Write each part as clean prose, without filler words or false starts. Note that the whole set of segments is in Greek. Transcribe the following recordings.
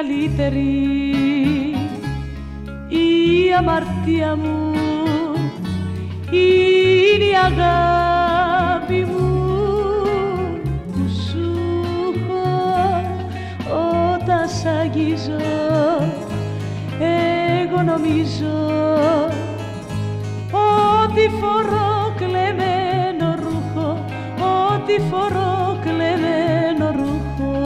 καλύτερη η αμαρτία μου, είναι η αγάπη μου που σου έχω όταν σ' αγγίζω. Εγώ νομίζω ότι φορώ κλεμμένο ρούχο, ότι φορώ κλεμμένο ρούχο.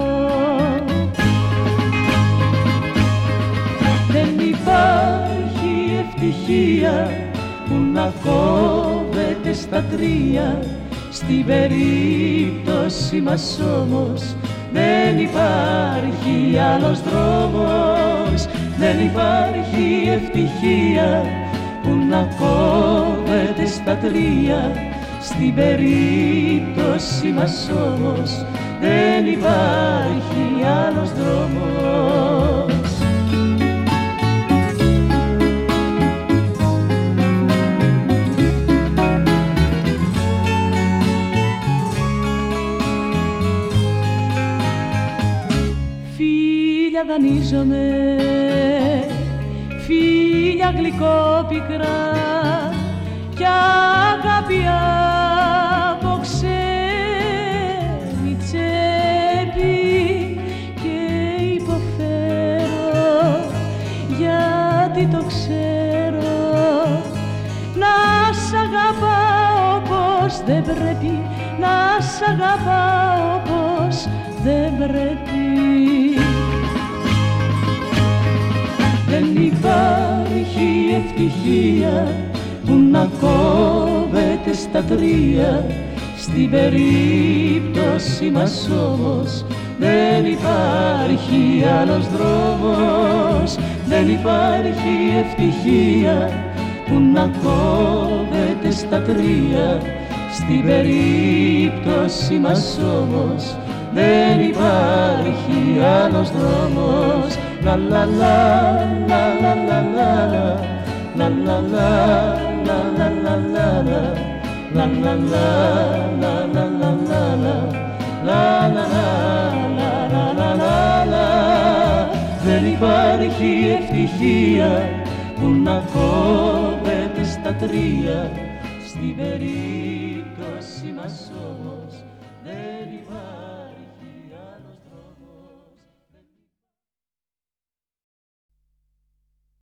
Δεν υπάρχει ευτυχία που να κόβεται στα τρία, στην περίπτωση μας όμως δεν υπάρχει άλλος δρόμος. Δεν υπάρχει ευτυχία που να κόβεται στα τρία, στην περίπτωση μας όμως δεν υπάρχει άλλος δρόμος. Φίλια δανείζομαι, φίλια γλυκόπικρα κι αγάπη από ξένη τσέπη, και υποφέρω γιατί το ξέρω. Να σ' αγαπάω όπως δεν πρέπει, να σ' αγαπάω όπως δεν πρέπει. Δεν υπάρχει ευτυχία που να κόβεται στα τρία, στην περίπτωση μας όμως δεν υπάρχει άλλος δρόμος. Δεν υπάρχει ευτυχία που να κόβεται στα τρία, στην περίπτωση μας όμως δεν υπάρχει άλλος δρόμος. La la la la la la la la la la la la la la la la la la la la. Δεν υπάρχει ευτυχία που να κόβεται στα τρία, στην περίπτωση μας όμως δεν υπάρχει.